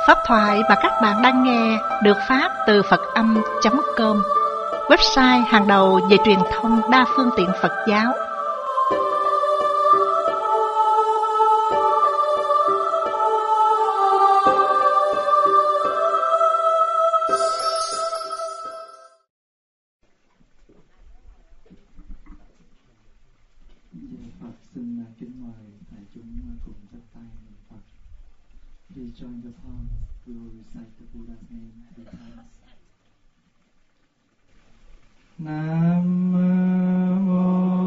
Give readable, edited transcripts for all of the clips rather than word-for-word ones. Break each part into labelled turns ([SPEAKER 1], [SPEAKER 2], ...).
[SPEAKER 1] Pháp thoại mà các bạn đang nghe được phát từ Phật-âm.com, website hàng đầu về truyền thông đa phương tiện Phật giáo.
[SPEAKER 2] Phật xin kính mời đại chúng cùng chắp tay niệm Phật. Please join the palms. We will recite the Buddha's name 3 times. Nam mô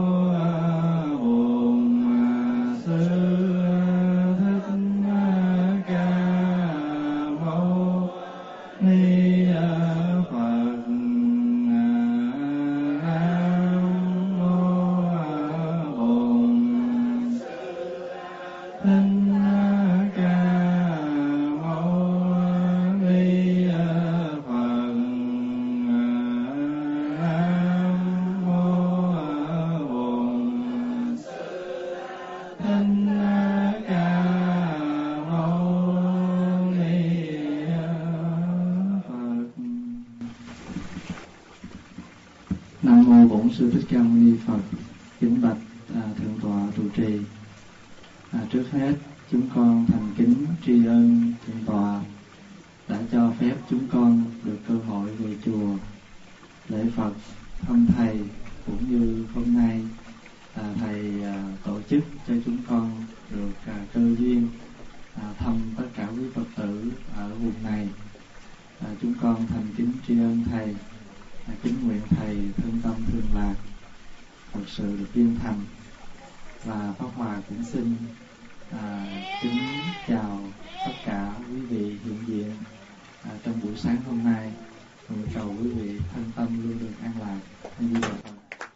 [SPEAKER 2] Bổn Sư Thích Ca Mâu Ni Phật. Nam mô Bổn Sư Thích Ca Mâu Ni Phật. Kính bạch thượng tọa trụ trì. Trước hết chúng con thành kính tri ân thượng tọa đã cho phép chúng con được cơ hội về chùa lễ Phật thăm thầy, cũng như hôm nay thầy tổ chức cho chúng con được cơ duyên thăm tất cả quý Phật tử ở vùng này. Chúng con thành kính tri ân thầy, kính nguyện thầy thương tâm thương lạc thật sự được viên thành. Và Pháp Hòa cũng xin kính chào tất cả quý vị hiện diện trong buổi sáng hôm nay. Nguyện cầu quý vị thân tâm luôn được an lạc. Như vậy Phật.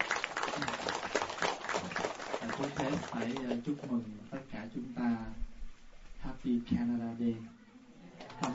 [SPEAKER 2] Trước hết phải chúc mừng tất cả chúng ta Happy Canada Day. Hôm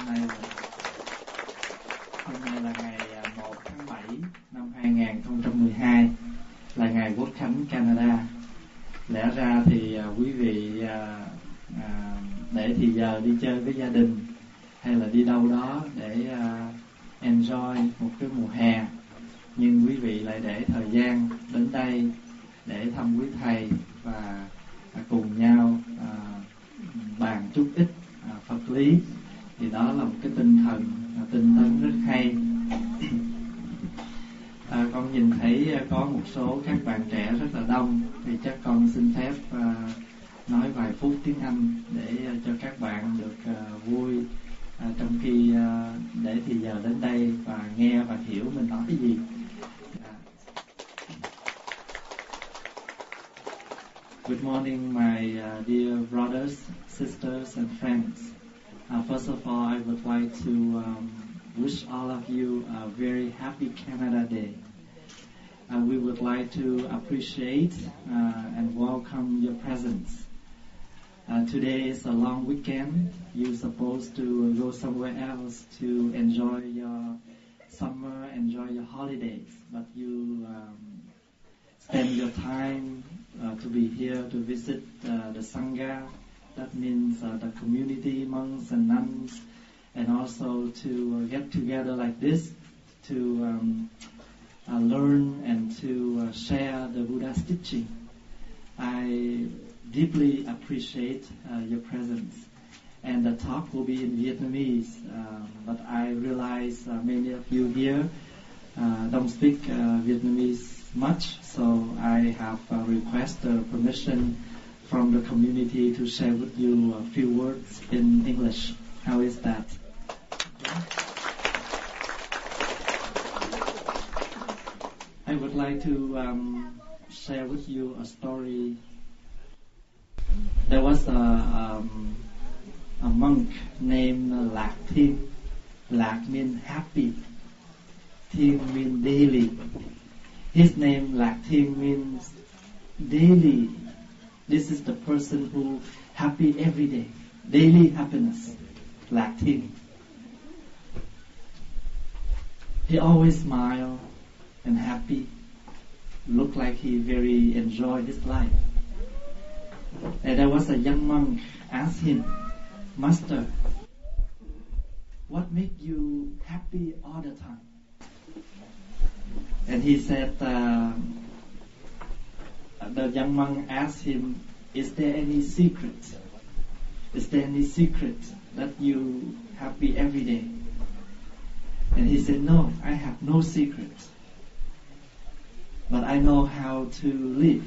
[SPEAKER 2] nay là ngày 1 tháng 7 năm 2012, là ngày Quốc khánh Canada. Lẽ ra thì quý vị để thì giờ đi chơi với gia đình hay là đi đâu đó để enjoy một cái mùa hè, nhưng quý vị lại để thời gian đến đây để thăm quý thầy và cùng nhau bàn chút ít Phật lý. Thì đó là một cái tinh thần tinh tấn rất hay. Con nhìn thấy có một số các bạn trẻ rất là đông, thì chắc con xin phép nói vài phút tiếng Anh để cho các bạn được vui trong khi để thì giờ đến đây và nghe và hiểu mình nói cái gì. Good morning, my dear brothers, sisters, and friends. First of all, I would like to wish all of you a very happy Canada Day. We would like to appreciate and welcome your presence. Today is a long weekend. You're supposed to go somewhere else to enjoy your summer, enjoy your holidays, but you spend your time to be here to visit the Sangha. That means the community, monks and nuns, and also to get together like this to learn and to share the Buddha's teaching. I deeply appreciate your presence. And the talk will be in Vietnamese, but I realize many of you here don't speak Vietnamese much, so I have requested permission from the community to share with you a few words in English. How is that? I would like to share with you a story. There was a monk named Lạc Thiên. Lạc means happy. Thiên means daily. His name Lạc Thiên means daily. This is the person who happy every day, daily happiness. Lạc Thiên. He always smile and happy, looked like he very enjoyed his life. And there was a young monk asked him, "Master, what makes you happy all the time? And he said, the young monk asked him, is there any secret? Is there any secret that you happy every day? And he said, no, I have no secret. But I know how to live.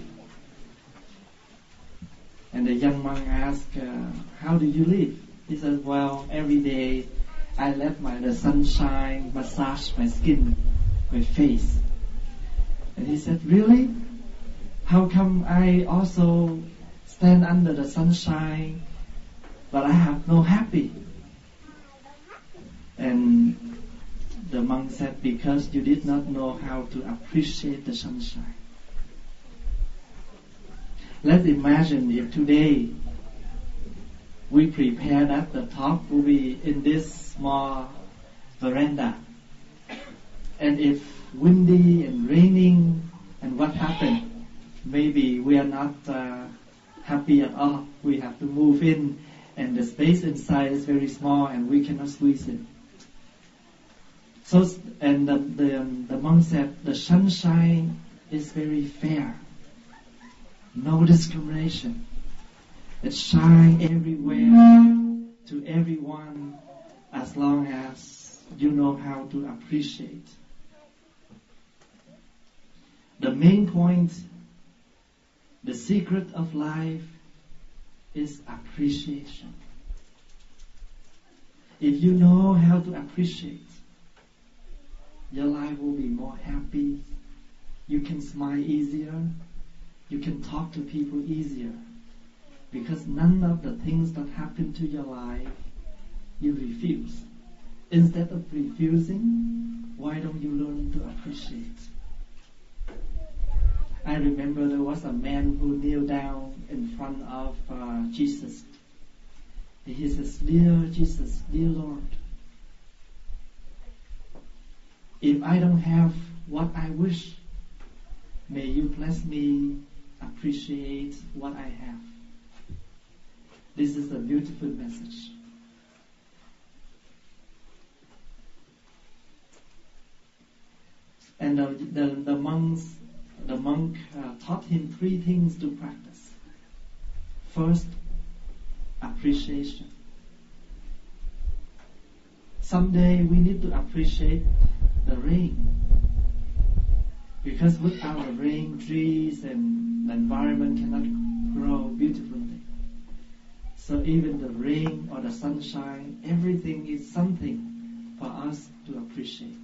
[SPEAKER 2] And the young monk asked, how do you live? He said, well, every day I let the sunshine massage my skin, my face. And he said, really? How come I also stand under the sunshine, but I have no happy? And the monk said, because you did not know how to appreciate the sunshine. Let's imagine if today we prepare that the talk will be in this small veranda. And if windy and raining, and what happened? Maybe we are not happy at all. We have to move in, and the space inside is very small, and we cannot squeeze it. So, and the monk said, the sunshine is very fair. No discrimination. It shines everywhere to everyone as long as you know how to appreciate. The main point, the secret of life is appreciation. If you know how to appreciate, your life will be more happy. You can smile easier. You can talk to people easier. Because none of the things that happen to your life, you refuse. Instead of refusing, why don't you learn to appreciate? I remember there was a man who kneeled down in front of Jesus. He says, dear Jesus, dear Lord, if I don't have what I wish, may you bless me appreciate what I have. This is a beautiful message. And the monk taught him 3 things to practice. First, appreciation. Someday we need to appreciate the rain. Because without the rain, trees and the environment cannot grow beautifully. So even the rain or the sunshine, everything is something for us to appreciate.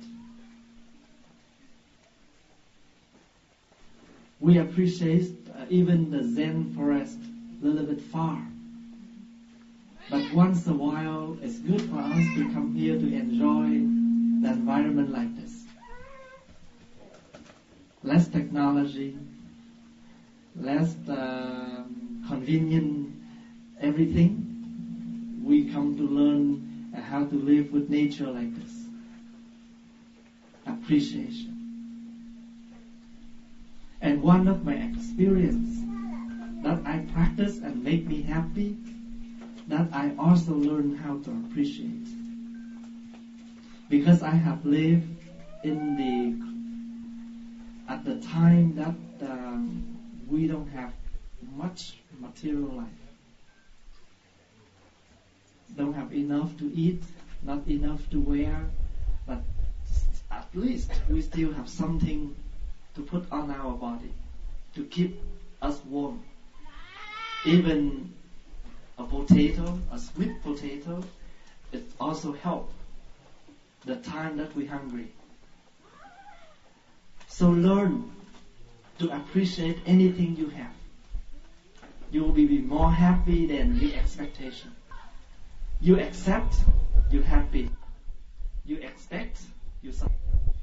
[SPEAKER 2] We appreciate even the Zen forest a little bit far. But once a while, it's good for us to come here to enjoy the environment like this. Less technology, less convenient everything. We come to learn how to live with nature like this. Appreciation. And one of my experience that I practice and make me happy, that I also learn how to appreciate. Because I have lived at the time that we don't have much material life. Don't have enough to eat, not enough to wear, but at least we still have something to put on our body, to keep us warm. Even a potato, a sweet potato, it also helps the time that we're hungry. So learn to appreciate anything you have. You will be more happy than the expectation. You accept, you're happy. You expect, you suffer.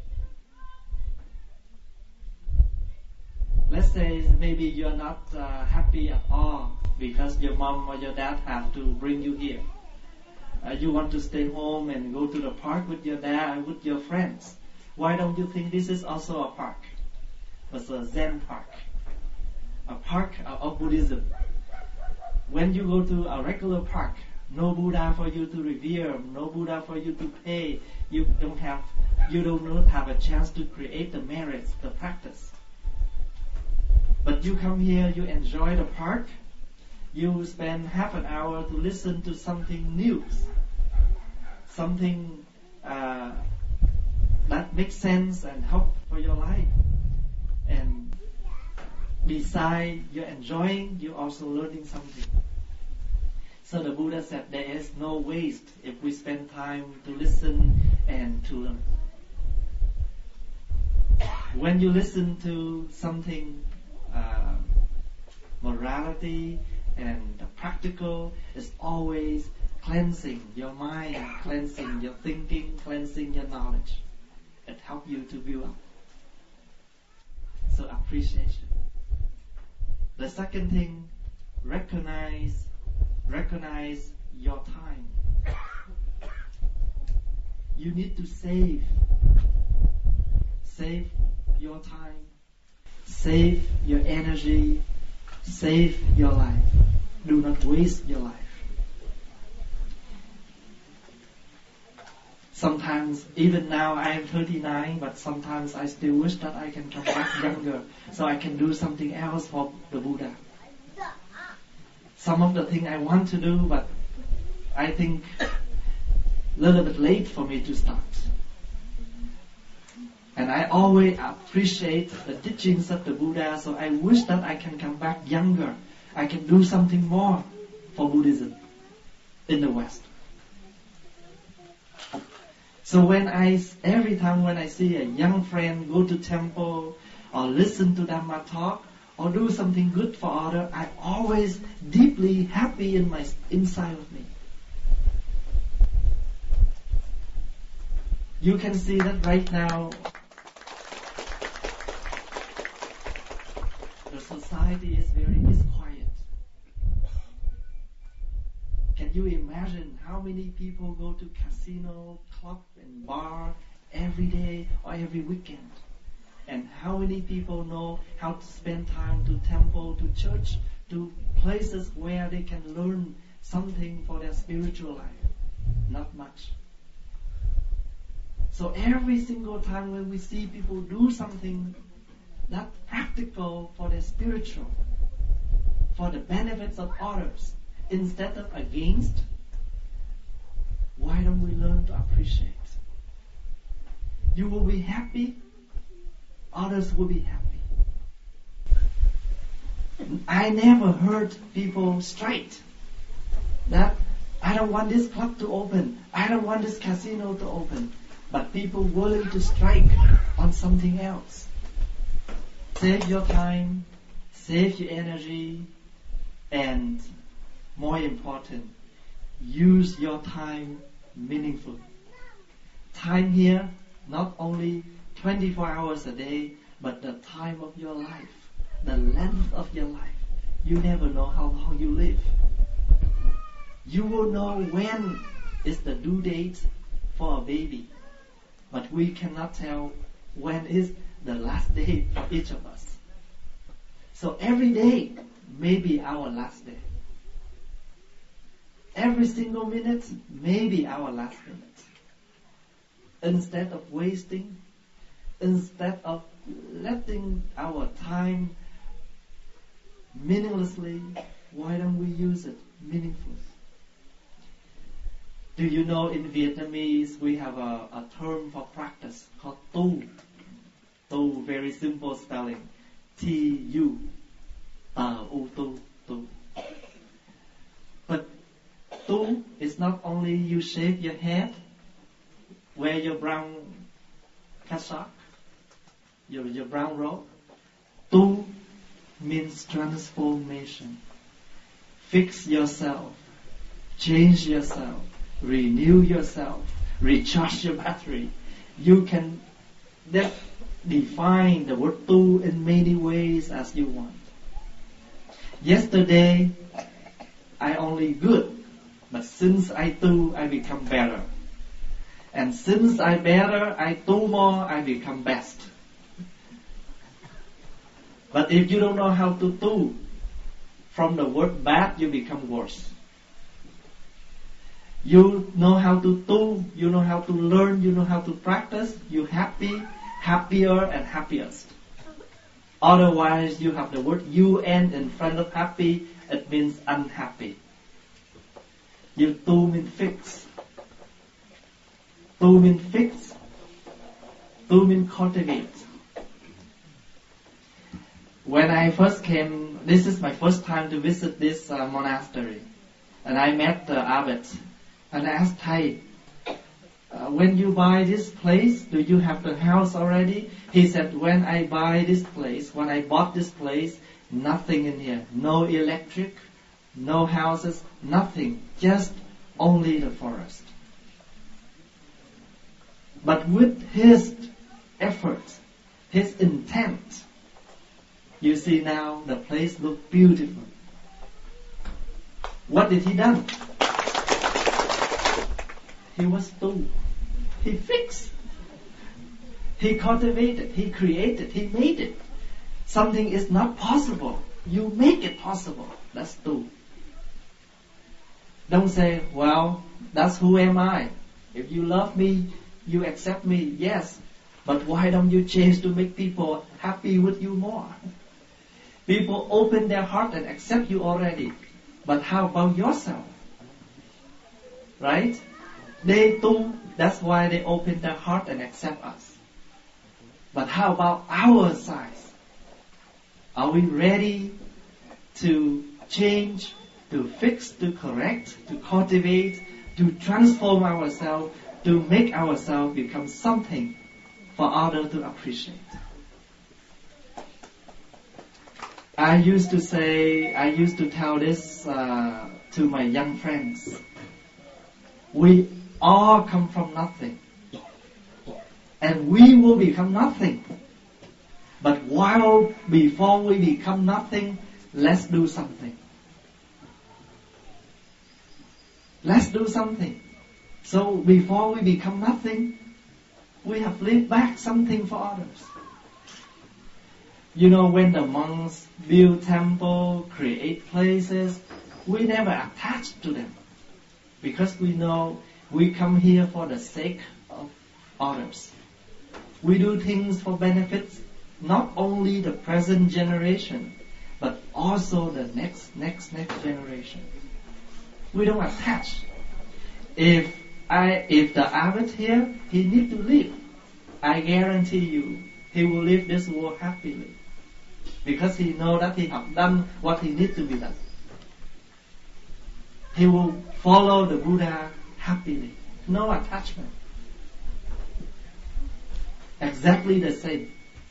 [SPEAKER 2] Let's say maybe you're not happy at all because your mom or your dad have to bring you here. You want to stay home and go to the park with your dad, with your friends. Why don't you think this is also a park? It's a Zen park. A park of Buddhism. When you go to a regular park, no Buddha for you to revere, no Buddha for you to pay. You do not have a chance to create the merits, the practice. But you come here, you enjoy the park, you spend half an hour to listen to something new, something that makes sense and help for your life. And besides you're enjoying, you're also learning something. So the Buddha said there is no waste if we spend time to listen and to learn. When you listen to something morality and practical, is always cleansing your mind, cleansing your thinking, cleansing your knowledge. It helps you to build up. So appreciation. The second thing, recognize your time. You need to save your time, save your energy, save your life. Do not waste your life. Sometimes, even now I am 39, but sometimes I still wish that I can come back younger so I can do something else for the Buddha. Some of the things I want to do, but I think a little bit late for me to start. And I always appreciate the teachings of the Buddha, so I wish that I can come back younger. I can do something more for Buddhism in the West. So every time when I see a young friend go to temple or listen to Dhamma talk or do something good for others, I always deeply happy inside of me. You can see that right now the society is very disquiet. Can you imagine how many people go to casino, club and bar every day or every weekend? And how many people know how to spend time to temple, to church, to places where they can learn something for their spiritual life? Not much. So every single time when we see people do something that's practical for their spiritual, for the benefits of others, instead of against, why don't we learn to appreciate? You will be happy, others will be happy. I never heard people strike that I don't want this club to open, I don't want this casino to open, but people willing to strike on something else. Save your time, save your energy, and more important, use your time meaningfully. Time here, not only 24 hours a day, but the time of your life, the length of your life. You never know how long you live. You will know when is the due date for a baby, but we cannot tell when is the last day for each of us. So every day may be our last day. Every single minute may be our last minute. Instead of wasting, instead of letting our time meaninglessly, why don't we use it meaningfully? Do you know in Vietnamese we have a term for practice called tu? Tu, very simple spelling. T-U. Tu. But tu is not only you shave your head, wear your brown cassock, your brown robe. Tu means transformation. Fix yourself, change yourself, renew yourself, recharge your battery. You can define the word tu in many ways as you want. Yesterday, I only good, but since I tu, I become better. And since I better, I tu more, I become best. But if you don't know how to tu, from the word bad, you become worse. You know how to do, you know how to learn, you know how to practice, you happy, happier and happiest. Otherwise, you have the word UN in front of happy, it means unhappy. You tu means fix. Tu means fix. Tu means cultivate. When I first came, this is my first time to visit this monastery. And I met the abbot. And I asked Thai, when you buy this place, do you have the house already? He said, when I buy this place, when I bought this place, nothing in here. No electric, no houses, nothing. Just only the forest. But with his effort, his intent, you see now the place looks beautiful. What did he done? He was told. He fixed. He cultivated. He created. He made it. Something is not possible. You make it possible. That's do. Don't say, well, that's who am I. If you love me, you accept me. Yes. But why don't you change to make people happy with you more? People open their heart and accept you already. But how about yourself? Right? They too, that's why they open their heart and accept us. But how about our size? Are we ready to change, to fix, to correct, to cultivate, to transform ourselves, to make ourselves become something for others to appreciate? I used to tell this to my young friends. We all come from nothing. And we will become nothing. But before we become nothing, let's do something. Let's do something. So before we become nothing, we have lived back something for others. You know, when the monks build temple, create places, we never attach to them. Because we know we come here for the sake of others. We do things for benefits, not only the present generation, but also the next generation. We don't attach. If the abbot here, he need to live. I guarantee you, he will live this world happily. Because he know that he have done what he need to be done. He will follow the Buddha happily. No attachment. Exactly the same.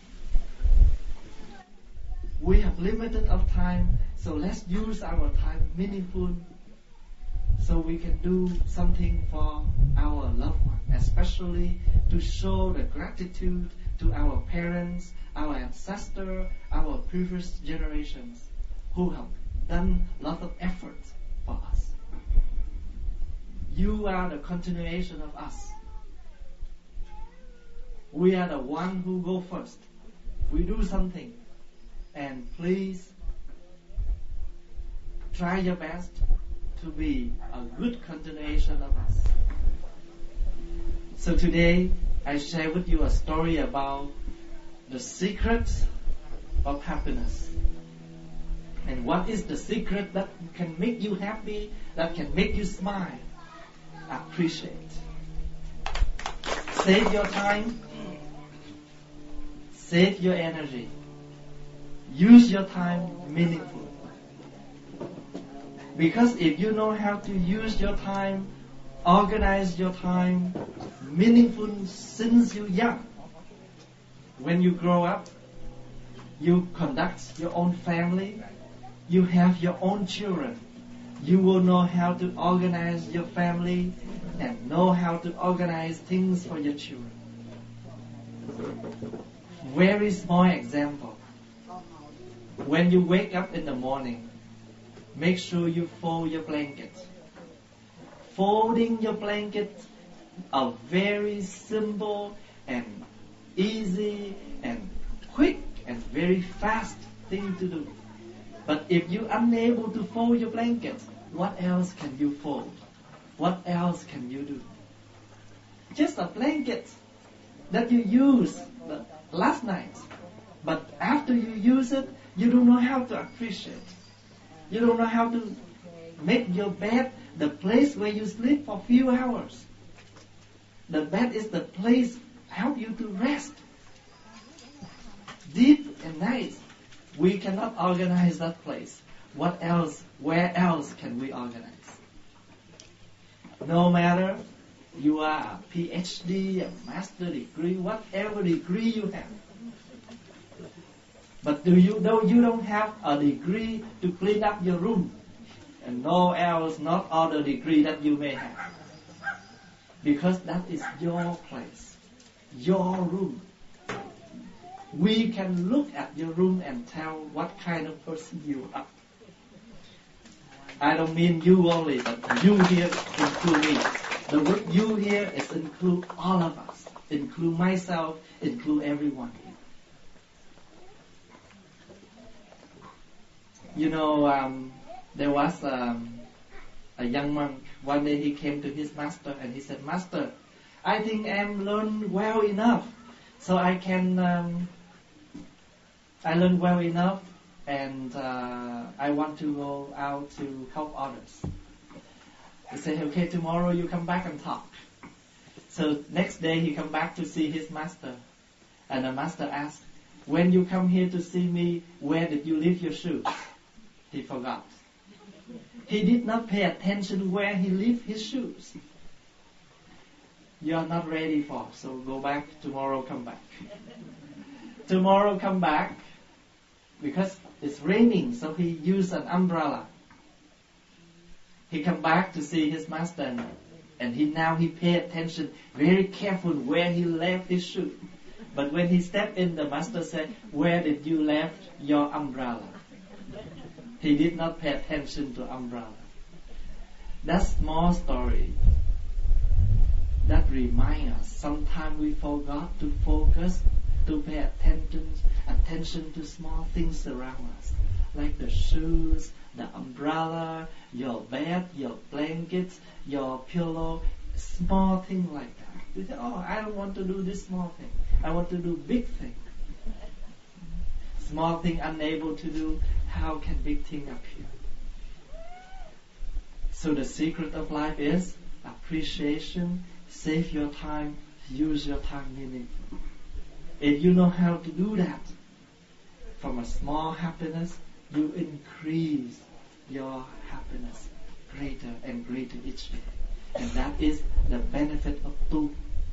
[SPEAKER 2] We have limited of time, so let's use our time meaningful so we can do something for our loved one, especially to show the gratitude to our parents, our ancestors, our previous generations who have done a lot of effort for us. You are the continuation of us. We are the one who go first. We do something. And please try your best to be a good continuation of us. So today I share with you a story about the secret of happiness. And what is the secret that can make you happy, that can make you smile? Appreciate. Save your time. Save your energy. Use your time meaningfully. Because if you know how to use your time, organize your time meaningful since you're young, when you grow up, you conduct your own family, you have your own children, you will know how to organize your family and know how to organize things for your children. Very small example. When you wake up in the morning, make sure you fold your blanket. Folding your blanket, a very simple and easy and quick and very fast thing to do. But if you're unable to fold your blanket, what else can you fold? What else can you do? Just a blanket that you used last night, but after you use it, you don't know how to appreciate. You don't know how to make your bed the place where you sleep for a few hours. The bed is the place help you to rest. Deep and nice. We cannot organize that place. What else? Where else can we organize? No matter you are a PhD, a master degree, whatever degree you have. But you don't have a degree to clean up your room, and no else, not other degree that you may have. Because that is your place, your room. We can look at your room and tell what kind of person you are. I don't mean you only, but you here include me. The word you here is include all of us, include myself, include everyone here. You know, there was a young monk. One day he came to his master and he said, "Master, I think I'm learned well enough, so I learned well enough, and I want to go out to help others." He said, "Okay, tomorrow you come back and talk." So next day he come back to see his master, and the master asked, "When you come here to see me, where did you leave your shoes?" He forgot. He did not pay attention where he left his shoes. You are not ready for, so go back tomorrow, come back. Tomorrow come back, because it's raining, so he used an umbrella. He come back to see his master, and he pay attention, very careful where he left his shoe. But when he stepped in, the master said, "Where did you left your umbrella?" He did not pay attention to umbrella. That small story that reminds us sometimes we forgot to focus, to pay attention to small things around us, like the shoes, the umbrella, your bed, your blankets, your pillow, small thing like that. You say, "Oh, I don't want to do this small thing. I want to do big thing." Small thing unable to do, how can big thing appear? So the secret of life is appreciation, save your time, use your time meaningfully. If you know how to do that, from a small happiness, you increase your happiness greater and greater each day. And that is the benefit of tu.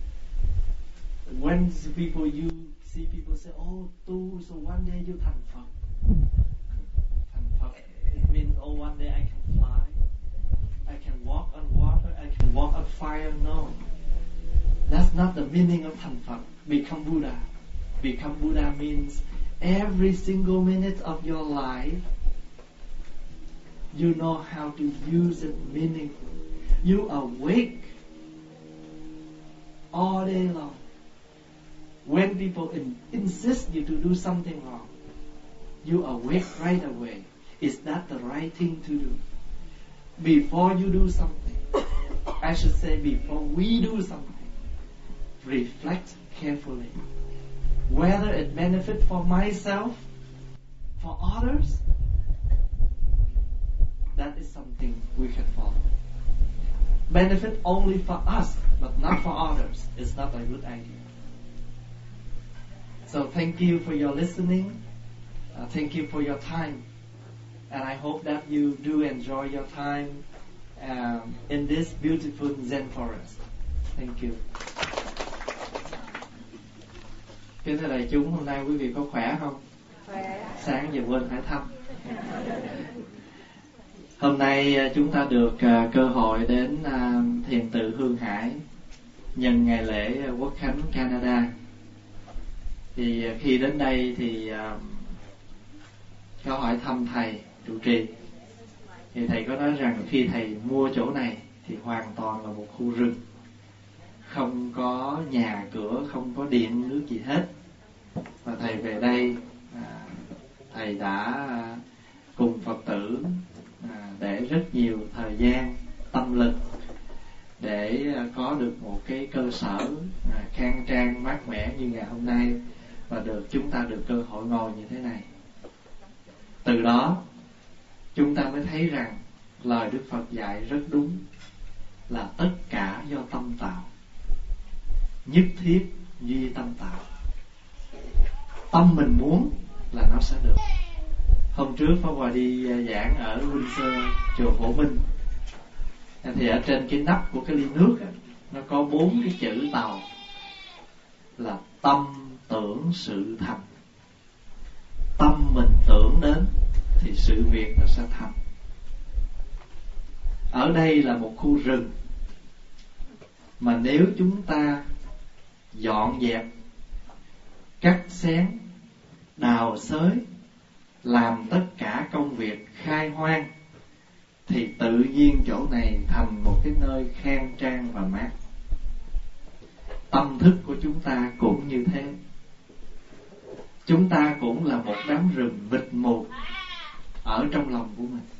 [SPEAKER 2] When you see people say, "Oh, tu, so one day you thành Phật." Thành Phật, it means, "Oh, one day I can fly, I can walk on water, I can walk on fire." No. That's not the meaning of thành Phật. Become Buddha. Become Buddha means every single minute of your life, you know how to use it meaningfully. You awake all day long. When people insist you to do something wrong, you awake right away. Is that the right thing to do? Before you do something, I should say before we do something, reflect carefully. Whether it benefits for myself, for others, that is something we can follow. Benefit only for us, but not for others, is not a good idea. So thank you for your listening. Thank you for your time. And I hope that you do enjoy your time in this beautiful Zen forest. Thank you. Kính thưa đại chúng, hôm nay quý vị có khỏe không? Khỏe. Sáng giờ quên hỏi thăm. Hôm nay chúng ta được cơ hội đến thiền tự Hương Hải nhân ngày lễ Quốc khánh Canada. Thì khi đến đây thì có hỏi thăm thầy trụ trì, thì thầy có nói rằng khi thầy mua chỗ này thì hoàn toàn là một khu rừng, không có nhà cửa, không có điện nước gì hết. Và thầy về đây, thầy đã cùng Phật tử để rất nhiều thời gian, tâm lực để có được một cái cơ sở khang trang mát mẻ như ngày hôm nay, và chúng ta được cơ hội ngồi như thế này. Từ đó chúng ta mới thấy rằng lời Đức Phật dạy rất đúng, là tất cả do tâm tạo, nhất thiết duy tâm tạo. Tâm mình muốn là nó sẽ được. Hôm trước Pháp Hòa đi giảng ở Windsor, chùa Phổ Minh, thì ở trên cái nắp của cái ly nước á, nó có 4 cái chữ Tàu là tâm tưởng sự thành. Tâm mình tưởng đến thì sự việc nó sẽ thành. Ở đây là một khu rừng, mà nếu chúng ta dọn dẹp, cắt xén, đào xới, làm tất cả công việc khai hoang, thì tự nhiên chỗ này thành một cái nơi khang trang và mát. Tâm thức của chúng ta cũng như thế. Chúng ta cũng là một đám rừng mịt mù ở trong lòng của mình.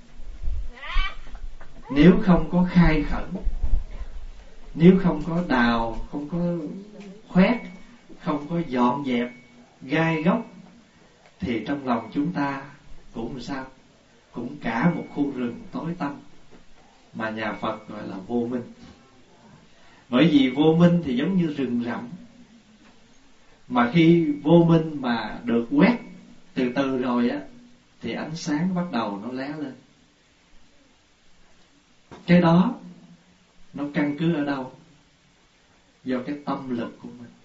[SPEAKER 2] Nếu không có khai khẩn, nếu không có đào, không có khoét, không có dọn dẹp, gai góc, thì trong lòng chúng ta cũng sao? Cũng cả một khu rừng tối tăm, mà nhà Phật gọi là vô minh. Bởi vì vô minh thì giống như rừng rậm, mà khi vô minh mà được quét từ từ rồi á, thì ánh sáng bắt đầu nó lóe lên. Cái đó nó căn cứ ở đâu? Do cái tâm lực của mình.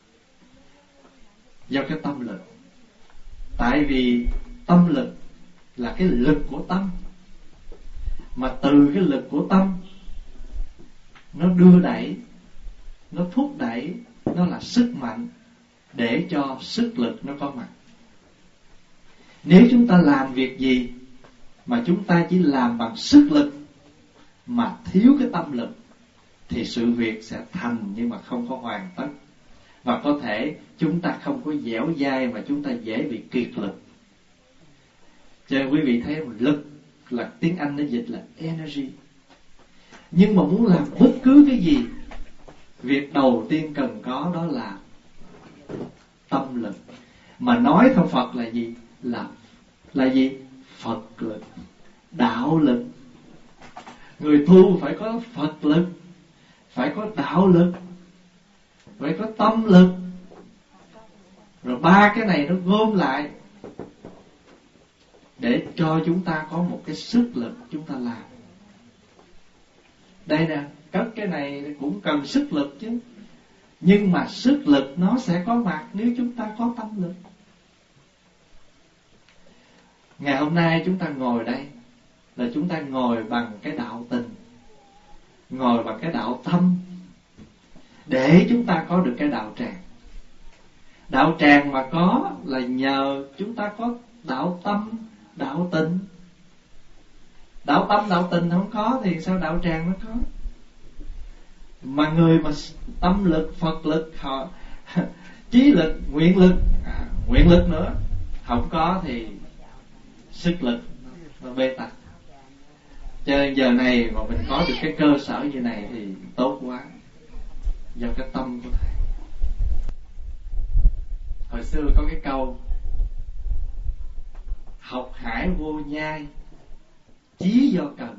[SPEAKER 2] Do cái tâm lực. Tại vì tâm lực là cái lực của tâm, mà từ cái lực của tâm nó đưa đẩy, nó thúc đẩy, nó là sức mạnh để cho sức lực nó có mặt. Nếu chúng ta làm việc gì mà chúng ta chỉ làm bằng sức lực mà thiếu cái tâm lực, thì sự việc sẽ thành nhưng mà không có hoàn tất. Và có thể chúng ta không có dẻo dai, mà chúng ta dễ bị kiệt lực. Cho nên quý vị thấy lực là tiếng Anh nó dịch là energy. Nhưng mà muốn làm bất cứ cái gì, việc đầu tiên cần có đó là tâm lực. Mà nói theo Phật là gì? Là gì? Phật lực, đạo lực. Người tu phải có Phật lực, phải có đạo lực, phải có tâm lực. Rồi ba cái này nó gom lại để cho chúng ta có một cái sức lực chúng ta làm. Đây nè, cất cái này cũng cần sức lực chứ. Nhưng mà sức lực nó sẽ có mặt nếu chúng ta có tâm lực. Ngày hôm nay chúng ta ngồi đây là chúng ta ngồi bằng cái đạo tình, ngồi bằng cái đạo tâm, để chúng ta có được cái đạo tràng. Đạo tràng mà có là nhờ chúng ta có đạo tâm, đạo tình. Đạo tâm, đạo tình không có thì sao đạo tràng nó có? Mà người mà tâm lực, Phật lực, họ chí lực, nguyện lực nữa không có thì sức lực nó bê tắc. Cho nên giờ này mà mình có được cái cơ sở như này thì tốt quá, do cái tâm của thầy. Hồi xưa có cái câu học hải vô nhai, chí do cần.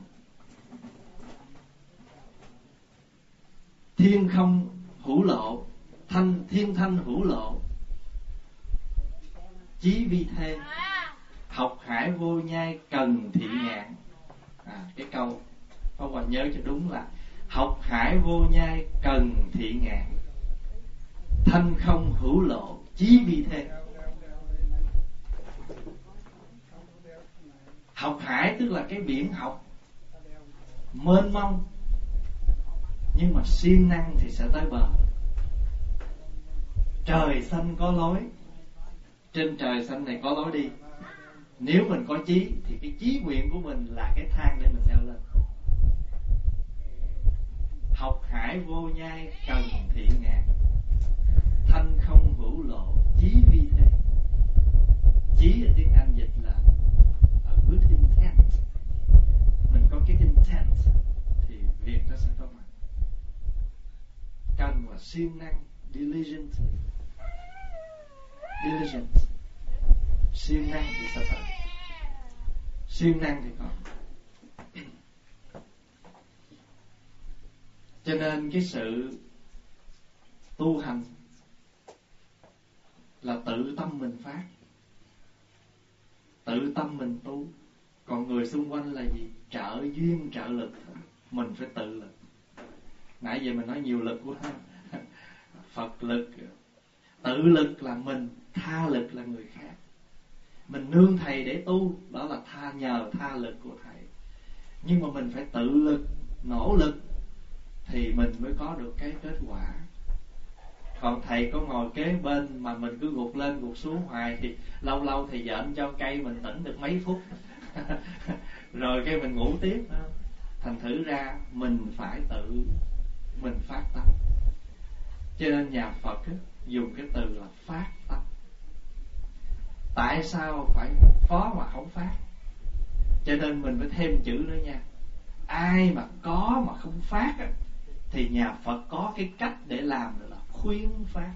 [SPEAKER 2] Thiên không hữu lộ, thiên thanh hữu lộ, chí vi thê. Học hải vô nhai cần thị ngạn. Cái câu Pháp Hòa nhớ cho đúng là học hải vô nhai cần thị ngạn, thanh không hữu lộ, chí vi thê. Học hải tức là cái biển học mênh mông, nhưng mà siêng năng thì sẽ tới bờ. Trời xanh có lối, trên trời xanh này có lối đi. Nếu mình có chí thì cái chí nguyện của mình là cái thang để mình leo lên. Học hải vô nhai cần thị ngạn, thanh không hữu lộ, chí vi thê. Chí ở tiếng Anh dịch là a good intent. Mình có cái intent thì việc nó sẽ có mặt. siêng năng, diligent. Siêng năng thì sao vậy? Siêng năng thì có. Cho nên cái sự tu hành là tự tâm mình phát, tự tâm mình tu. Còn người xung quanh là gì? Trợ duyên, trợ lực. Mình phải tự lực. Nãy giờ mình nói nhiều lực quá. Phật lực. Tự lực là mình, tha lực là người khác. Mình nương thầy để tu, đó là nhờ tha lực của thầy. Nhưng mà mình phải tự lực, nỗ lực thì mình mới có được cái kết quả. Còn thầy có ngồi kế bên mà mình cứ gục lên gục xuống hoài thì lâu lâu thì giỡn cho cây mình tỉnh được mấy phút rồi cái mình ngủ tiếp. Thành thử ra mình phải tự mình phát tâm. Cho nên nhà Phật dùng cái từ là phát tâm. Tại sao phải có mà không phát? Cho nên mình phải thêm chữ nữa nha. Ai mà có mà không phát thì nhà Phật có cái cách để làm là khuyến phát.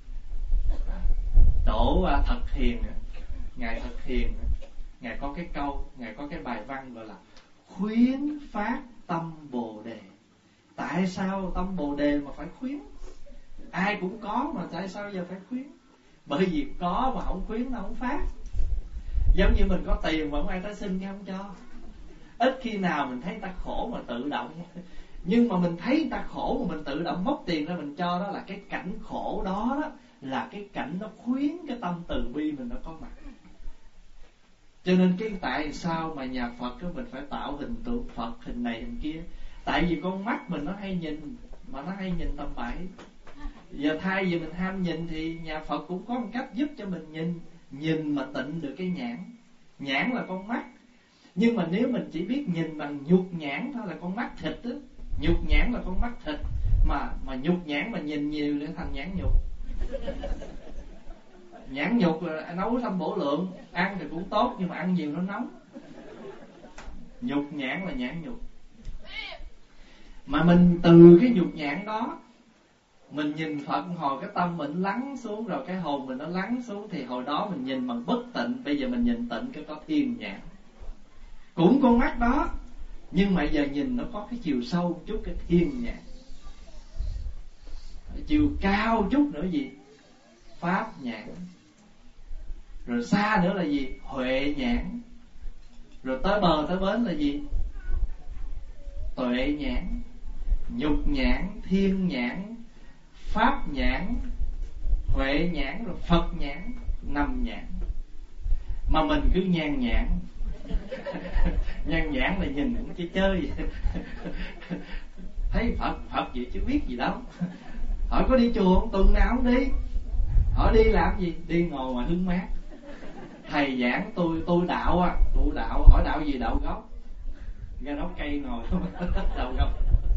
[SPEAKER 2] Tổ Thật Hiền, Ngài Thật Hiền, Ngài có cái câu, Ngài có cái bài văn gọi là khuyến phát tâm Bồ Đề. Tại sao tâm Bồ Đề mà phải khuyến? Ai cũng có mà tại sao giờ phải khuyến? Bởi vì có mà không khuyến nó không phát. Giống như mình có tiền mà không ai tới xin cái không cho. Ít khi nào mình thấy ta khổ mà tự động. Nhưng mà mình thấy ta khổ mà mình tự động móc tiền ra mình cho, đó là cái cảnh khổ đó, là cái cảnh nó khuyến cái tâm từ bi mình nó có mặt. Cho nên cái tại sao mà nhà Phật mình phải tạo hình tượng Phật hình này hình kia. Tại vì con mắt mình nó hay nhìn, mà nó hay nhìn tầm bậy. Giờ thay vì mình ham nhìn thì nhà Phật cũng có một cách giúp cho mình nhìn mà tịnh được cái nhãn. Nhãn là con mắt. Nhưng mà nếu mình chỉ biết nhìn bằng nhục nhãn thôi là con mắt thịt á. Nhục nhãn là con mắt thịt. Mà nhục nhãn mà nhìn nhiều để thành nhãn nhục. Nhãn nhục là nấu thâm bổ lượng, ăn thì cũng tốt nhưng mà ăn nhiều nó nóng. Nhục nhãn là nhãn nhục. Mà mình từ cái nhục nhãn đó mình nhìn Phật hồi cái tâm mình lắng xuống, rồi cái hồn mình nó lắng xuống, thì hồi đó mình nhìn bằng bất tịnh. Bây giờ mình nhìn tịnh cái có thiên nhãn. Cũng con mắt đó, nhưng mà giờ nhìn nó có cái chiều sâu một chút, cái thiên nhãn. Chiều cao chút nữa gì? Pháp nhãn. Rồi xa nữa là gì? Huệ nhãn. Rồi tới bờ tới bến là gì? Tuệ nhãn. Nhục nhãn, thiên nhãn, pháp nhãn, huệ nhãn, rồi Phật nhãn. 5 nhãn. Mà mình cứ nhan nhãn. Nhan nhãn là nhìn cũng chơi thấy Phật vậy chứ biết gì đâu. Hỏi có đi chùa không? Tuần nào không đi. Hỏi đi làm gì? Đi ngồi mà hứng mát. Thầy giảng tôi đạo á. Tôi đạo. Hỏi đạo gì? Đạo gốc. Ra nấu cây ngồi đạo gốc.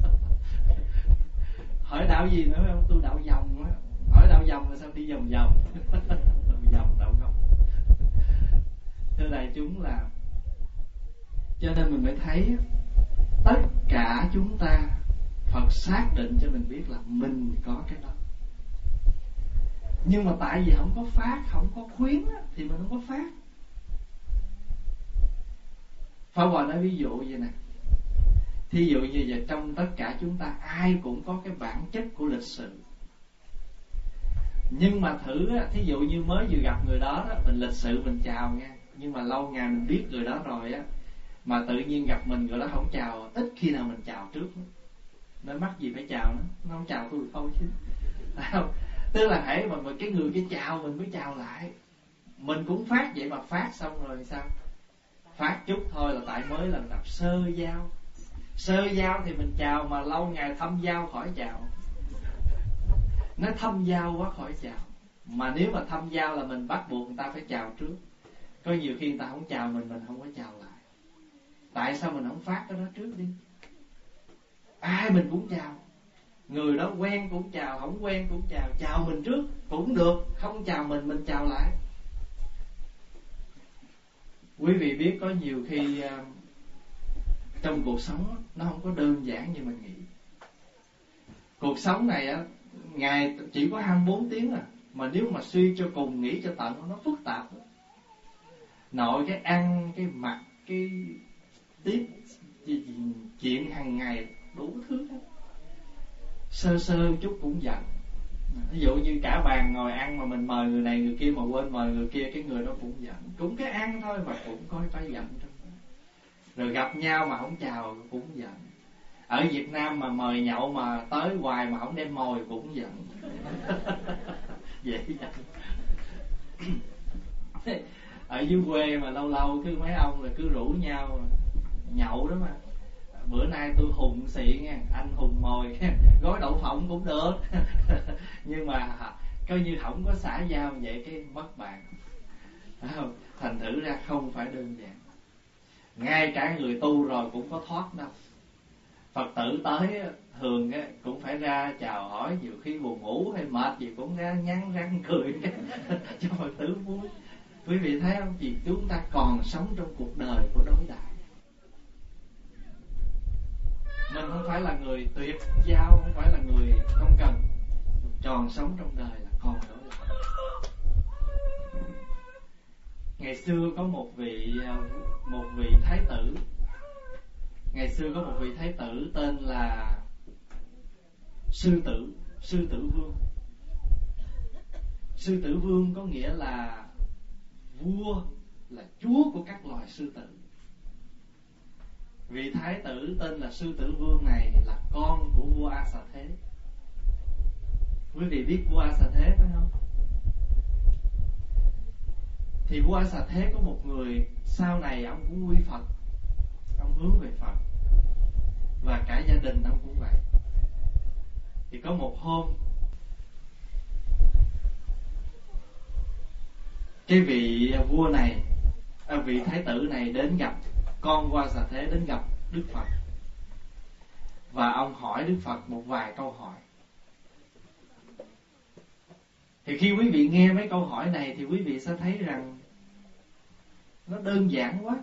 [SPEAKER 2] Hỏi đạo gì nữa không? Tôi đạo vòng á. Hỏi đạo vòng là sao đi vòng vòng. Đạo gốc. Thưa đại chúng là, cho nên mình mới thấy tất cả chúng ta, Phật xác định cho mình biết là mình có cái đó. Nhưng mà tại vì không có phát, không có khuyến thì mình không có phát. Pháp Hòa nói ví dụ vậy nè. Thí dụ như vậy, trong tất cả chúng ta ai cũng có cái bản chất của lịch sự. Nhưng mà thử, thí dụ như mới vừa gặp người đó, mình lịch sự mình chào nha. Nhưng mà lâu ngày mình biết người đó rồi á, mà tự nhiên gặp mình người đó không chào, ít khi nào mình chào trước. Nó mắc gì phải chào nó không chào tôi thôi chứ. Không? Tức là hãy mà cái người cái chào mình mới chào lại. Mình cũng phát vậy mà phát xong rồi sao? Phát chút thôi là tại mới lần gặp sơ giao. Sơ giao thì mình chào, mà lâu ngày thâm giao khỏi chào. Nó thâm giao quá khỏi chào. Mà nếu mà thâm giao là mình bắt buộc người ta phải chào trước. Có nhiều khi người ta không chào mình không có chào lại. Tại sao mình không phát cái đó trước đi? Ai mình cũng chào. Người đó quen cũng chào, không quen cũng chào. Chào mình trước cũng được, không chào mình chào lại. Quý vị biết có nhiều khi trong cuộc sống nó không có đơn giản như mình nghĩ. Cuộc sống này á, ngày chỉ có 24 tiếng à, mà nếu mà suy cho cùng, nghĩ cho tận, nó phức tạp lắm. Nội cái ăn, cái mặc, cái tiếp chuyện hàng ngày đủ thứ hết. Sơ sơ chút cũng giận. Ví dụ như cả bàn ngồi ăn mà mình mời người này người kia mà quên mời người kia, cái người đó cũng giận. Cũng cái ăn thôi mà cũng có phải giận trong đó. Rồi gặp nhau mà không chào cũng giận. Ở Việt Nam mà mời nhậu mà tới hoài mà không đem mồi cũng giận. Vậy giận. Ở dưới quê mà lâu lâu cứ mấy ông là cứ rủ nhau nhậu đó mà. Bữa nay tôi hùng xị nha, anh hùng mồi gói đậu phộng cũng được. Nhưng mà coi như không có xã giao vậy cái mất bạn. Thành thử ra không phải đơn giản. Ngay cả người tu rồi cũng có thoát đâu. Phật tử tới thường cũng phải ra chào hỏi, nhiều khi buồn ngủ hay mệt gì cũng ra nhăn răng cười cho Phật tử vui. Quý vị thấy không? Vì chúng ta còn sống trong cuộc đời của đối đại. Mình không phải là người tuyệt giao, không phải là người không cần. Tròn sống trong đời là còn đối lại. Ngày xưa có một vị thái tử. Ngày xưa có một vị thái tử tên là Sư Tử Vương. Sư Tử Vương có nghĩa là vua, là chúa của các loài sư tử. Vị thái tử tên là Sư Tử Vương này là con của vua A Xà Thế. Quý vị biết vua A Xà Thế phải không? Thì vua A Xà Thế có một người sau này ông cũng quy Phật, ông hướng về Phật, và cả gia đình ông cũng vậy. Thì có một hôm, cái vị vua này, vị thái tử này đến gặp con vua A Xà Thế, đến gặp Đức Phật, và ông hỏi Đức Phật một vài câu hỏi. Thì khi quý vị nghe mấy câu hỏi này thì quý vị sẽ thấy rằng nó đơn giản quá.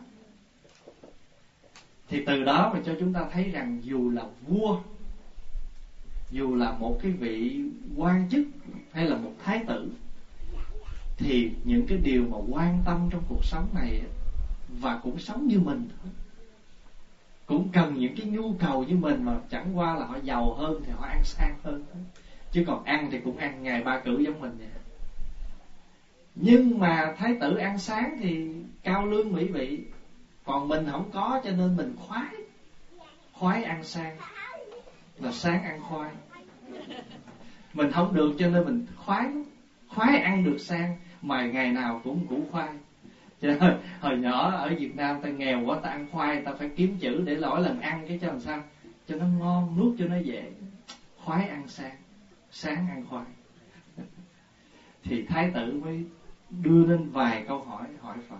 [SPEAKER 2] Thì từ đó mà cho chúng ta thấy rằng dù là vua, dù là một cái vị quan chức hay là một thái tử, thì những cái điều mà quan tâm trong cuộc sống này, và cũng sống như mình thôi, cũng cần những cái nhu cầu như mình, mà chẳng qua là họ giàu hơn thì họ ăn sang hơn thôi. Chứ còn ăn thì cũng ăn ngày ba cử giống mình vậy. Nhưng mà thái tử ăn sáng thì cao lương mỹ vị, còn mình không có, cho nên mình khoái ăn sang, là sáng ăn khoai. Mình không được cho nên mình khoái ăn được sang, mà ngày nào cũng củ khoai. Cho nên hồi nhỏ ở Việt Nam ta nghèo quá, ta ăn khoai ta phải kiếm chữ để mỗi lần ăn cái cho làm sao cho nó ngon, nuốt cho nó dễ. Khoái ăn sáng ăn khoai. Thì thái tử mới đưa lên vài câu hỏi Phật.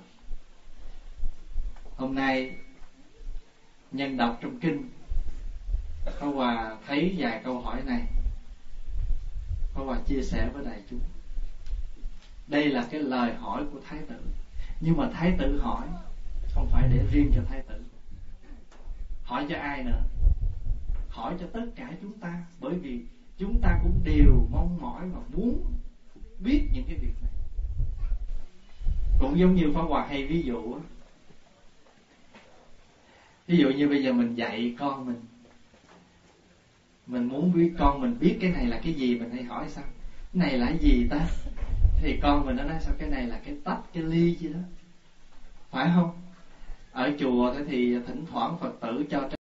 [SPEAKER 2] Hôm nay nhân đọc trong kinh, Pháp Hòa thấy vài câu hỏi này, Pháp Hòa chia sẻ với đại chúng. Đây là cái lời hỏi của thái tử. Nhưng mà thái tử hỏi không phải để riêng cho thái tử, hỏi cho ai nữa? Hỏi cho tất cả chúng ta. Bởi vì chúng ta cũng đều mong mỏi và muốn biết những cái việc này. Cũng giống như Pháp Hòa hay ví dụ, ví dụ như bây giờ mình dạy con mình muốn biết con mình biết cái này là cái gì, mình hay hỏi sao cái này là cái gì ta, thì con mình nó nói sao cái này là cái tách, cái ly gì đó, phải không? Ở chùa thì thỉnh thoảng Phật tử cho